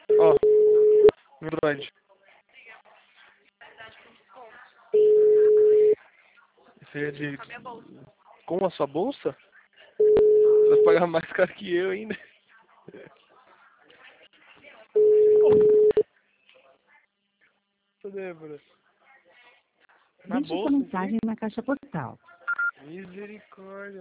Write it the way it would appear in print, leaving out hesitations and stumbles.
Ó, meu Android. Você é de... Com a sua bolsa? Você vai pagar mais caro que eu ainda. Débora. Na Deixe sua bolsa, mensagem na caixa postal. Misericórdia.